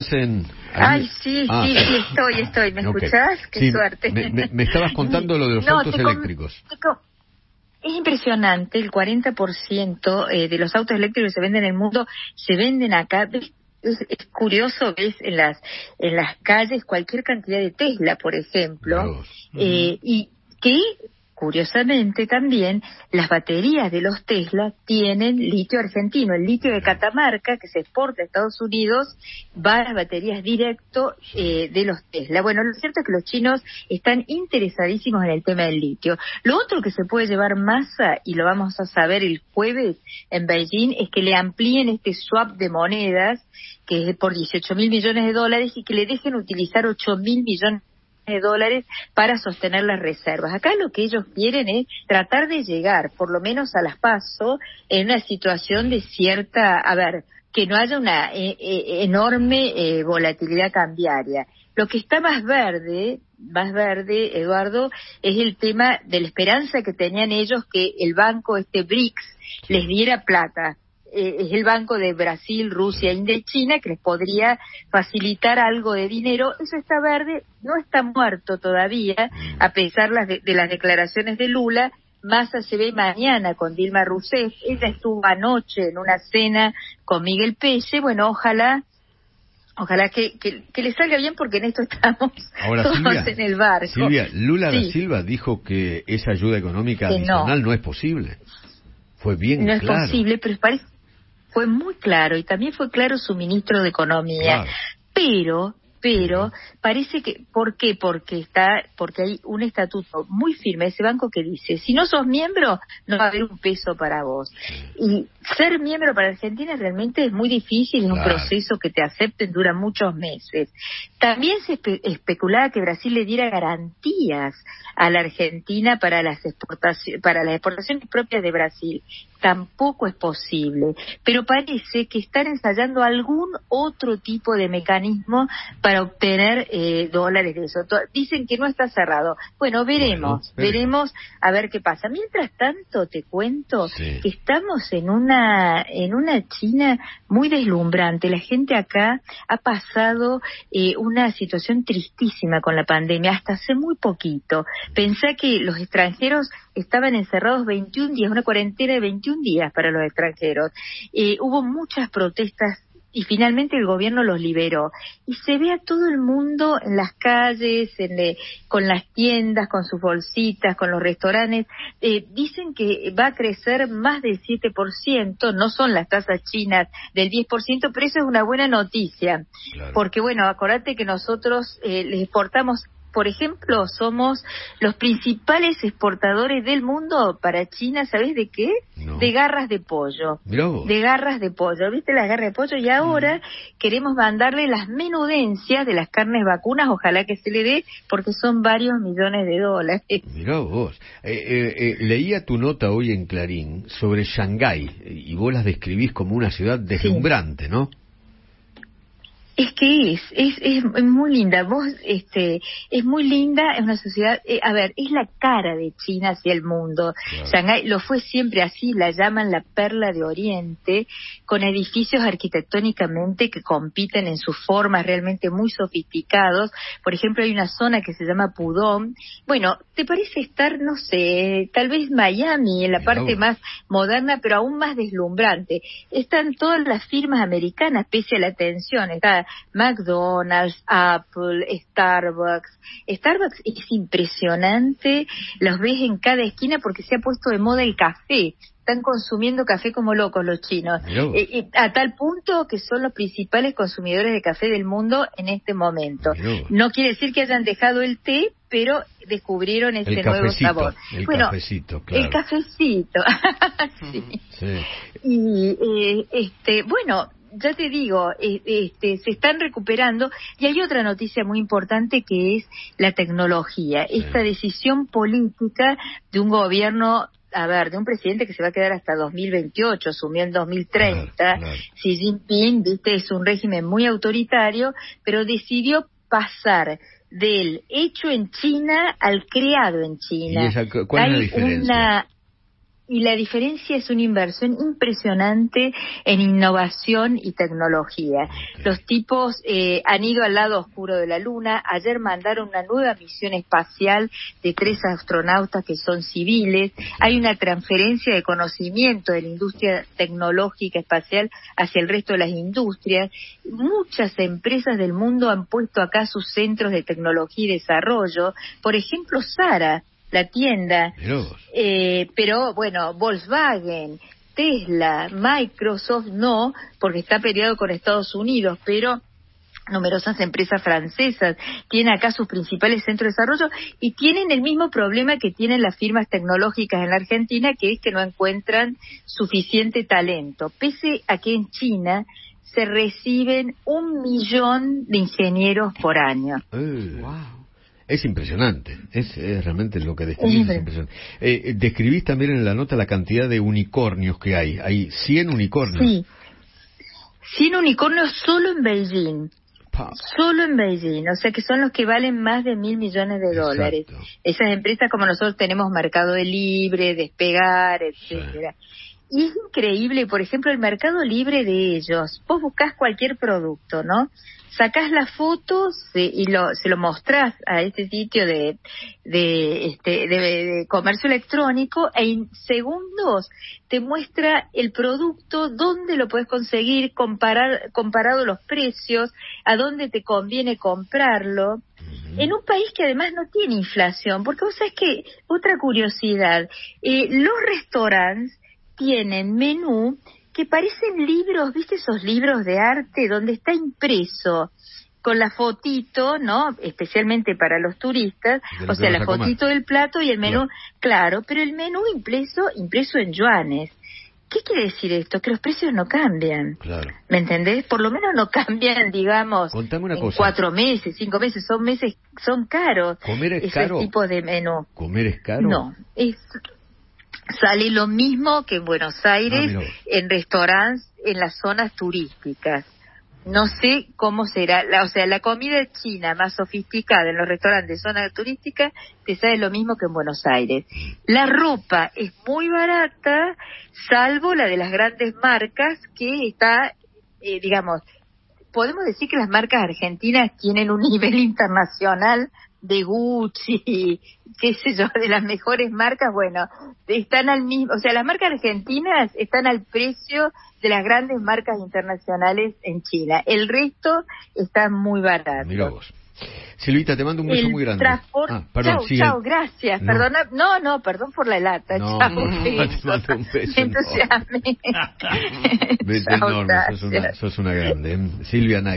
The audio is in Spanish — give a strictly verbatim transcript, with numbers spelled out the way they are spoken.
¿Estás en...? Ay, sí, ah. sí, sí, estoy, estoy. ¿Me okay. escuchás? Qué sí, suerte. Me, me, me estabas contando lo de los no, autos te eléctricos. Com- te com- es impresionante, el cuarenta por ciento eh, de los autos eléctricos que se venden en el mundo se venden acá. Es, es curioso, ves en las en las calles cualquier cantidad de Tesla, por ejemplo, uh-huh. eh, y que curiosamente también las baterías de los Tesla tienen litio argentino. El litio de Catamarca, que se exporta a Estados Unidos, va a las baterías directo eh, de los Tesla. Bueno, lo cierto es que los chinos están interesadísimos en el tema del litio. Lo otro que se puede llevar Massa, y lo vamos a saber el jueves en Beijing, es que le amplíen este swap de monedas, que es por dieciocho mil millones de dólares, y que le dejen utilizar ocho mil millones de dólares para sostener las reservas. Acá lo que ellos quieren es tratar de llegar, por lo menos a las PASO, en una situación de cierta, a ver, que no haya una eh, eh, enorme eh, volatilidad cambiaria. Lo que está más verde, más verde, Eduardo, es el tema de la esperanza que tenían ellos que el banco, este B R I C S, les diera plata. Eh, es el banco de Brasil, Rusia, India y China que les podría facilitar algo de dinero. Eso está verde, no está muerto todavía, a pesar las de, de las declaraciones de Lula. Massa se ve mañana con Dilma Rousseff. Ella estuvo anoche en una cena con Miguel Pelle. Bueno, ojalá Ojalá que, que, que le salga bien, porque en esto estamos Ahora, todos Silvia, en el barco. Silvia, Lula sí. da Silva dijo que esa ayuda económica que adicional no. no es posible. Fue bien no claro. No es posible, pero parece, fue muy claro, y también fue claro su ministro de Economía. Claro. Pero... pero parece que, ¿por qué? Porque está, porque hay un estatuto muy firme de ese banco que dice, si no sos miembro, no va a haber un peso para vos. Y ser miembro para Argentina realmente es muy difícil, es claro. un proceso que te acepten, dura muchos meses. También se espe- especulaba que Brasil le diera garantías a la Argentina para las exportaciones, para las exportaciones propias de Brasil. Tampoco es posible, pero parece que están ensayando algún otro tipo de mecanismo para obtener eh, dólares de eso. Dicen que no está cerrado. Bueno, veremos, bueno, veremos a ver qué pasa. Mientras tanto, te cuento sí. que estamos en una en una China muy deslumbrante. La gente acá ha pasado eh, una situación tristísima con la pandemia, hasta hace muy poquito. Pensá que los extranjeros estaban encerrados veintiún días, una cuarentena de veintiún días para los extranjeros. Eh, hubo muchas protestas y finalmente el gobierno los liberó. Y se ve a todo el mundo en las calles, en, eh, con las tiendas, con sus bolsitas, con los restaurantes. Eh, dicen que va a crecer más del siete por ciento, no son las tasas chinas del diez por ciento, pero eso es una buena noticia. Claro. Porque, bueno, acordate que nosotros eh, les exportamos. Por ejemplo, somos los principales exportadores del mundo para China, ¿sabés de qué? No. De garras de pollo. De garras de pollo, ¿viste las garras de pollo? Y ahora mm. queremos mandarle las menudencias de las carnes vacunas, ojalá que se le dé, porque son varios millones de dólares. Mirá vos, eh, eh, eh, leía tu nota hoy en Clarín sobre Shanghái, y vos las describís como una ciudad deslumbrante, sí. ¿no? Es que es, es, es muy linda. Vos, este, es muy linda, es una sociedad, eh, a ver, es la cara de China hacia el mundo. Claro. Shanghái lo fue siempre así, la llaman la perla de Oriente, con edificios arquitectónicamente que compiten en sus formas realmente muy sofisticados. Por ejemplo, hay una zona que se llama Pudong. Bueno, ¿te parece estar, no sé, tal vez Miami, en la Mirá parte vos. más moderna, pero aún más deslumbrante? Están todas las firmas americanas, pese a la tensión. Está McDonald's, Apple, Starbucks. Starbucks es impresionante, los ves en cada esquina porque se ha puesto de moda el café. Están consumiendo café como locos los chinos, eh, eh, a tal punto que son los principales consumidores de café del mundo en este momento. Miró. No quiere decir que hayan dejado el té, pero descubrieron este nuevo sabor. El bueno, cafecito, claro. El cafecito, sí. sí. Y eh, este, bueno, ya te digo, este, se están recuperando, y hay otra noticia muy importante que es la tecnología. Sí. Esta decisión política de un gobierno, a ver, de un presidente que se va a quedar hasta dos mil veintiocho, asumió en dos mil treinta, claro, claro. Xi Jinping, viste, es un régimen muy autoritario, pero decidió pasar del hecho en China al creado en China. ¿Y esa, cuál es la diferencia? Una... y la diferencia es una inversión impresionante en innovación y tecnología. Okay. Los tipos eh, han ido al lado oscuro de la Luna. Ayer mandaron una nueva misión espacial de tres astronautas que son civiles. Hay una transferencia de conocimiento de la industria tecnológica espacial hacia el resto de las industrias. Muchas empresas del mundo han puesto acá sus centros de tecnología y desarrollo. Por ejemplo, Zara, la tienda, eh, pero bueno, Volkswagen, Tesla, Microsoft no, porque está peleado con Estados Unidos, pero numerosas empresas francesas tienen acá sus principales centros de desarrollo y tienen el mismo problema que tienen las firmas tecnológicas en la Argentina, que es que no encuentran suficiente talento, pese a que en China se reciben un millón de ingenieros por año. Eh, wow. Es impresionante, es, es realmente lo que describís, es impresionante. Eh, describís también en la nota la cantidad de unicornios que hay, hay cien unicornios. Sí, cien unicornios solo en Beijing, pa. solo en Beijing, o sea que son los que valen más de mil millones de dólares. Exacto. Esas empresas como nosotros tenemos Mercado Libre, Despegar, etcétera. Sí. Y es increíble, por ejemplo, el Mercado Libre de ellos, vos buscás cualquier producto, ¿no? Sacás las fotos eh, y lo, se lo mostrás a este sitio de de, este, de de comercio electrónico e en segundos te muestra el producto, dónde lo puedes conseguir, comparar comparado los precios, a dónde te conviene comprarlo. Uh-huh. En un país que además no tiene inflación, porque vos sabés que, otra curiosidad, eh, los restaurantes tienen menú que parecen libros, ¿viste esos libros de arte donde está impreso con la fotito, ¿no? Especialmente para los turistas, o sea, la fotito del plato y el menú, claro. claro, pero el menú impreso, impreso en yuanes. ¿Qué quiere decir esto? Que los precios no cambian. Claro. ¿Me entendés? Por lo menos no cambian, digamos, Contame una en cosa. cuatro meses, cinco meses, son meses, son caros. ¿Comer es ese caro? tipo de menú. ¿Comer es caro? No, es... Sale lo mismo que en Buenos Aires, ah, en restaurantes, en las zonas turísticas. No sé cómo será, la, o sea, la comida china más sofisticada en los restaurantes de zonas turísticas te sale lo mismo que en Buenos Aires. La ropa es muy barata, salvo la de las grandes marcas, que está, eh, digamos, podemos decir que las marcas argentinas tienen un nivel internacional de Gucci, qué sé yo, de las mejores marcas, bueno, están al mismo, o sea, las marcas argentinas están al precio de las grandes marcas internacionales en China. El resto está muy barato. Mirá vos. Silvita, te mando un beso el muy grande. Transport... Ah, perdón, chau, sigue. chau, gracias. No. Perdona, no, no, perdón por la lata. No, chau, no, sí, te mando un beso. Entusiasme. Vete enorme, sos una, sos una grande. ¿eh? Silvia Nay.